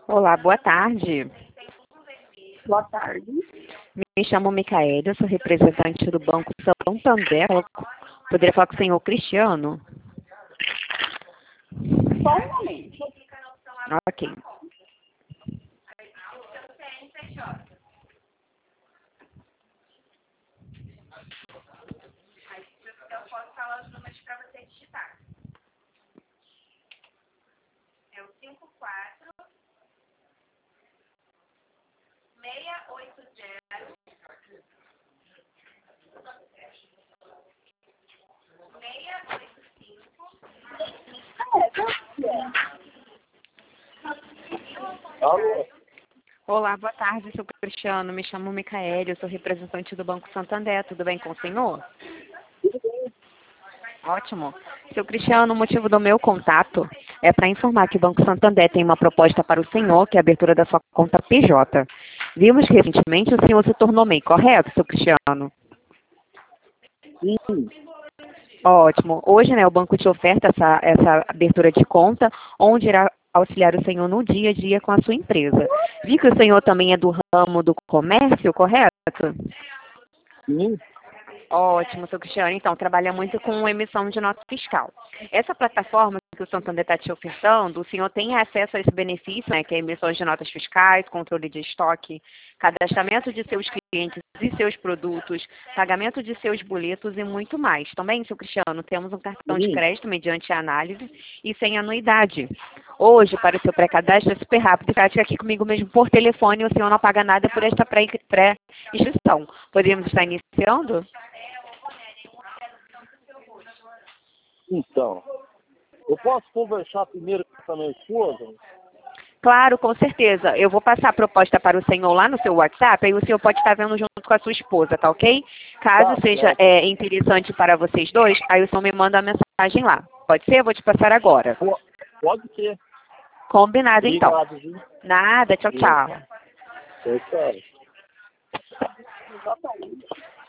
Olá, boa tarde. Boa tarde. Me chamo Micaela, eu sou representante do Banco Santander. Poderia falar com o senhor Cristiano? Só um momento. Ok. Eu posso falar os números para você digitar. É o 54 680 Alô? Olá, boa tarde, sou Cristiano. Me chamo Micaela, eu sou representante do Banco Santander. Tudo bem com o senhor? Ótimo. Seu Cristiano, o motivo do meu contato é para informar que o Banco Santander tem uma proposta para o senhor, que é a abertura da sua conta PJ. Vimos que recentemente o senhor se tornou MEI, correto, seu Cristiano? Sim. Ótimo. Hoje, né, o banco te oferta essa abertura de conta, onde irá auxiliar o senhor no dia a dia com a sua empresa. Vi que o senhor também é do ramo do comércio, correto? Sim. Ótimo, seu Cristiano. Então, trabalha muito com emissão de nota fiscal. Essa plataforma que o Santander está te ofertando, o senhor tem acesso a esse benefício, né, que é emissão de notas fiscais, controle de estoque, cadastramento de seus clientes e seus produtos, pagamento de seus boletos e muito mais. Também, seu Cristiano, temos um cartão de Sim. crédito mediante análise e sem anuidade. Hoje, para o seu pré-cadastro, é super rápido e prático aqui comigo mesmo por telefone, o senhor não paga nada por esta pré-inscrição. Poderíamos estar iniciando? Então, eu posso conversar primeiro com a minha esposa? Claro, com certeza. Eu vou passar a proposta para o senhor lá no seu WhatsApp, aí o senhor pode estar vendo junto com a sua esposa, tá ok? Caso Tá seja certo. interessante para vocês dois, aí o senhor me manda a mensagem lá. Pode ser? Eu vou te passar agora. Pode ser. Combinado, então. Obrigado, viu? Nada, tchau, tchau. Tchau, tchau.